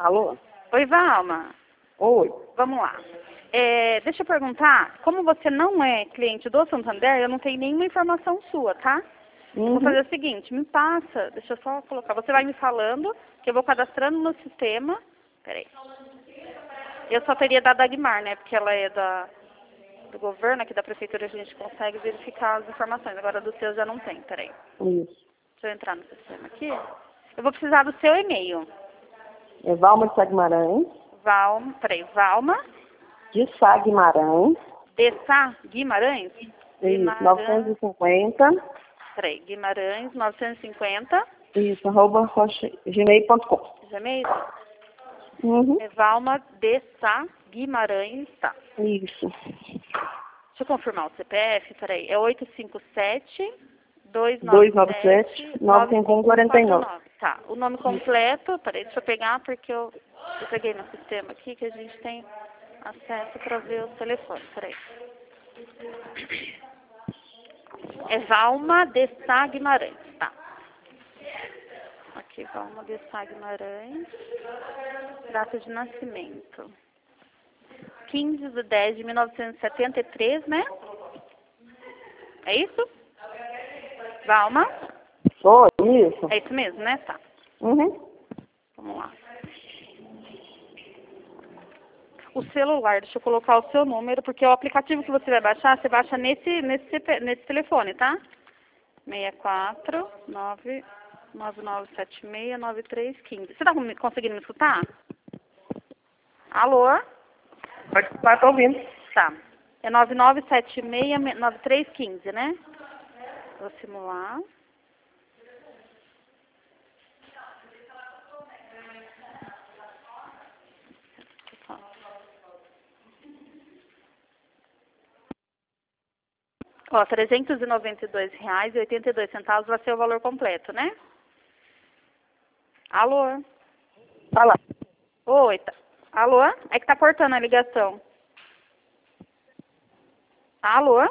Alô? Oi, Valma. Oi. Vamos lá. Deixa eu perguntar, como você não é cliente do Santander, eu não tenho nenhuma informação sua, tá? Vou fazer o seguinte, me passa, deixa eu só colocar, você vai me falando, que eu vou cadastrando no sistema. Peraí. Eu só teria da Dagmar, né? Porque ela é do governo, aqui da prefeitura a gente consegue verificar as informações. Agora do seu já não tem, peraí. Isso. Deixa eu entrar no sistema aqui. Eu vou precisar do seu e-mail. É Valma de Sá Guimarães. Valma. De Sá Guimarães. De Sá Guimarães? Isso, 950. Peraí, Guimarães, 950. Isso, @gmail.com. Gmail? Uhum. É Valma de Sá Guimarães, tá. Isso. Deixa eu confirmar o CPF, peraí. É 297-951-49. Tá, o nome completo, peraí, deixa eu pegar porque eu peguei no sistema aqui que a gente tem acesso para ver o telefone, peraí. É Valma de Sá Guimarães, tá. Aqui, Valma de Sá Guimarães. Data de nascimento. 15/10/1973, né? É isso? Valma? Oi, isso. É isso mesmo, né? Tá. Uhum. Vamos lá. O celular, deixa eu colocar o seu número, porque o aplicativo que você vai baixar, você baixa nesse telefone, tá? 649-9976-9315. Você tá conseguindo me escutar? Alô? Pode falar, tô ouvindo. Tá. É 9976-9315, né? Vou simular. Ó, R$392,82 vai ser o valor completo, né? Alô? Fala. Oi, tá. Alô? É que tá cortando a ligação. Alô?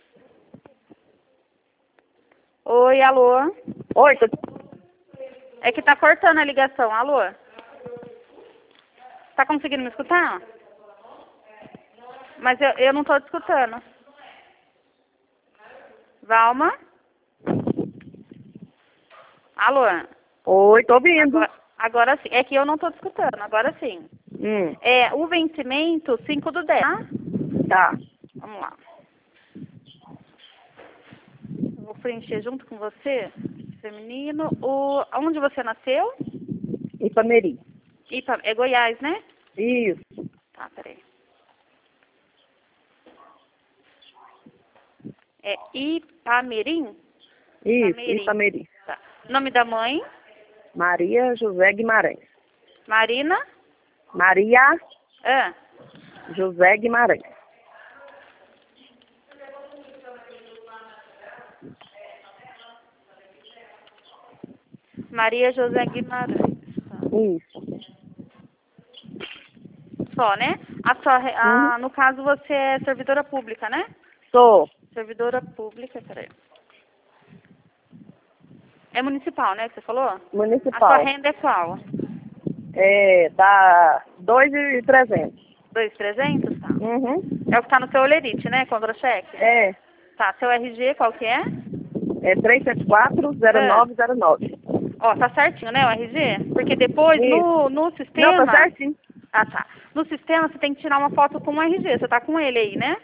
Oi, alô? Oi, tô... É que tá cortando a ligação. Alô? Tá conseguindo me escutar? Mas eu não tô te escutando. Valma? Alô? Oi, tô ouvindo. Agora sim. É que eu não tô te escutando. Agora sim. O vencimento 5/10, tá? Tá. Vamos lá. Eu vou preencher junto com você, feminino. Onde você nasceu? Ipameri. É Goiás, né? Isso. Tá, peraí. É Ipamirim? Isso, Ipameri. Tá. Nome da mãe? Maria José Guimarães. Marina? Maria Ah, José Guimarães. Maria José Guimarães. Tá. Isso. Só, né? No caso, você é servidora pública, né? Sou. Servidora pública, peraí. É municipal, né, que você falou? Municipal. A sua renda é qual? Dá 2.300. 2.300, tá? Uhum. É o que tá no seu olerite, né, contra-cheque? É Tá, seu RG qual que é? 374-0909. Ó, tá certinho, né, o RG? Porque depois, Isso. no Não, sistema... tá certinho. Ah, tá. No sistema, você tem que tirar uma foto com o RG. Você tá com ele aí, né?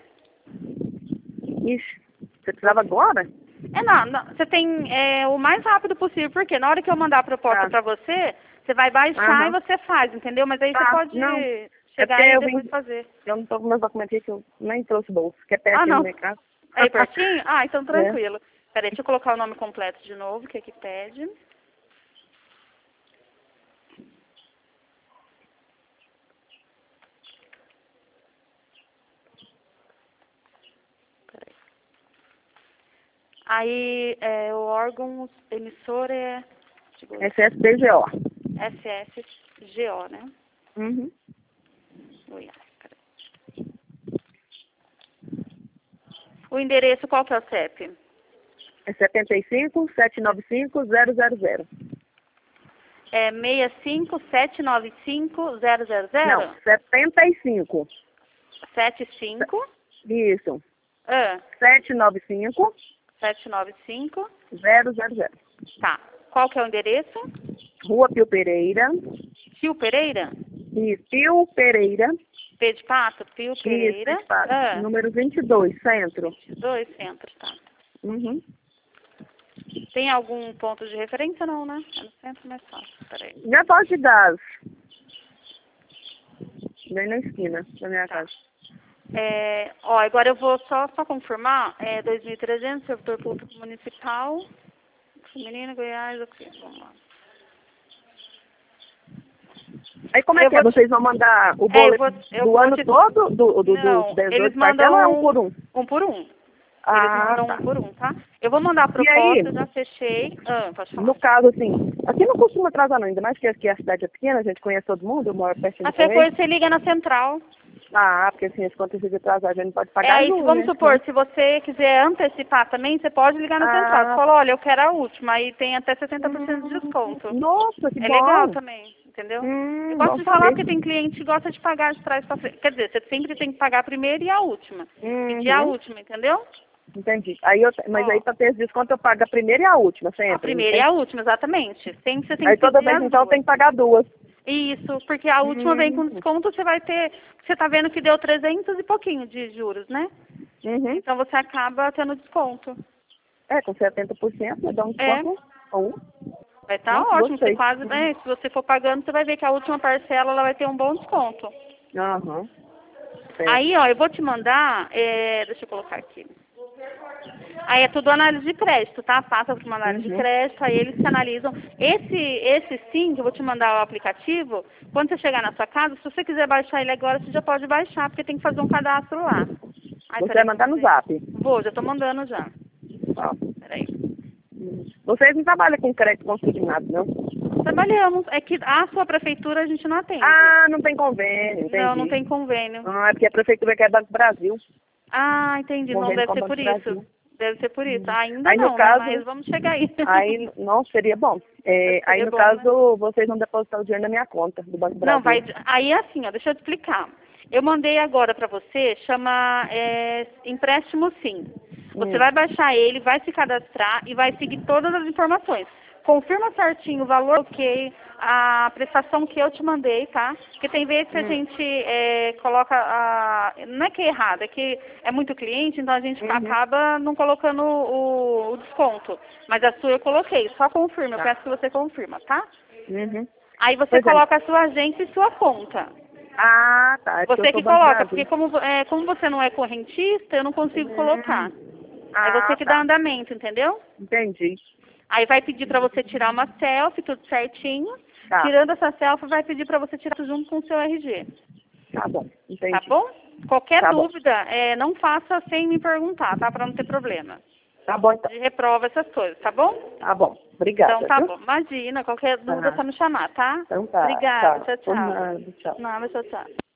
Ixi, você precisava agora? Não, você tem o mais rápido possível, porque na hora que eu mandar a proposta pra você, você vai baixar e você faz, entendeu? Mas aí você pode chegar aí e depois fazer. Eu não tô com meus documentos aqui, que eu nem trouxe bolsa, que é pertinho da minha casa. É pertinho? Ah, então tranquilo. Peraí, deixa eu colocar o nome completo de novo, que aqui pede. Peraí. Aí, o órgão emissor é... SSDGO. SSGO, né? Uhum. Goiás, peraí. O endereço, qual que é o CEP? É 75-795-000. É 65795-000? Não, 75. 75? Isso. 795 795. 000. Tá. Qual que é o endereço? Rua Pio Pereira. Pio Pereira? Isso, Pio Pereira. P de pato? Pio Pereira. Isso, número 22, centro. 22, centro, tá. Uhum. Tem algum ponto de referência não, né? É no centro, mais fácil. Peraí. Depósito de gás. Bem na esquina da minha casa. Agora eu vou só confirmar. 2.300, servidor público municipal. Menino, Goiás, ok. Vamos lá. Aí como é que vocês vão mandar o boleto do ano todo? Não, dos eles 18 mandam parcelas ou é um por um? Um por um. Ah, Eles mandam tá. um por um, tá? Eu vou mandar a proposta, aí, eu já fechei. Pode falar. No caso, assim, aqui não costuma atrasar não, ainda mais que aqui a cidade é pequena, a gente conhece todo mundo, eu moro pertinho do Qualquer coisa você liga na central. Ah, porque assim, se acontecer de atrasar, a gente não pode pagar juros, Vamos supor, se você quiser antecipar também, você pode ligar na central. Você fala, olha, eu quero a última, aí tem até 70% de desconto. Nossa, que bom. É legal também, entendeu? Eu gosto de falar saber. porque tem cliente que gosta de pagar de trás pra frente. Quer dizer, você sempre tem que pagar a primeira e a última. Pedir a última, entendeu? Entendi. Aí aí para ter esse desconto eu pago a primeira e a última, sempre. A primeira e a última, exatamente. Sempre você tem aí que toda pedir vez as então duas. tem que pagar duas. Isso, porque a última vem com desconto, você vai ter... Você tá vendo que deu 300 e pouquinho de juros, né? Então você acaba tendo desconto. Com 70%, né? Dá um desconto. Vai estar ótimo, você quase, se você for pagando, você vai ver que a última parcela ela vai ter um bom desconto. Aí, eu vou te mandar, deixa eu colocar aqui. Aí é tudo análise de crédito, tá? Passa por uma análise de crédito, aí eles se analisam. Esse sim, que eu vou te mandar o aplicativo, quando você chegar na sua casa, se você quiser baixar ele agora, você já pode baixar, porque tem que fazer um cadastro lá. Você vai mandar no zap? Vou, já tô mandando já. Peraí. Vocês não trabalham com crédito consignado, não? Trabalhamos. É que a sua prefeitura a gente não atende. Não tem convênio, entendi. Não tem convênio. É porque a prefeitura quer Banco Brasil. Entendi. Não deve ser por isso. Deve ser por isso. Ainda aí, não, no caso, mas vamos chegar aí. Aí, não, seria bom. Aí, no caso, vocês vão depositar o dinheiro na minha conta do Banco Brasil. Não, aí assim, deixa eu te explicar. Eu mandei agora para você, chama Empréstimo Sim. Você vai baixar ele, vai se cadastrar e vai seguir todas as informações. Confirma certinho o valor, ok, a prestação que eu te mandei, tá? Porque tem vezes que a gente coloca, não é que é errado, é que é muito cliente, então a gente acaba não colocando o desconto. Mas a sua eu coloquei, só confirma, eu peço que você confirma, tá? Aí você coloca a sua agência e sua conta. Tá. Você que coloca, porque como você não é correntista, eu não consigo colocar. Aí você que dá andamento, entendeu? Entendi. Aí vai pedir para você tirar uma selfie, tudo certinho. Tirando essa selfie, vai pedir para você tirar junto com o seu RG. Tá bom, entendi. Tá bom? Qualquer dúvida, não faça sem me perguntar, tá? Para não ter problema. Tá bom, então. Reprova essas coisas, tá bom? Tá bom, obrigada. Então tá bom. Imagina, qualquer dúvida é só me chamar, tá? Então tá. Obrigada, tchau. Tchau. Nada, tchau.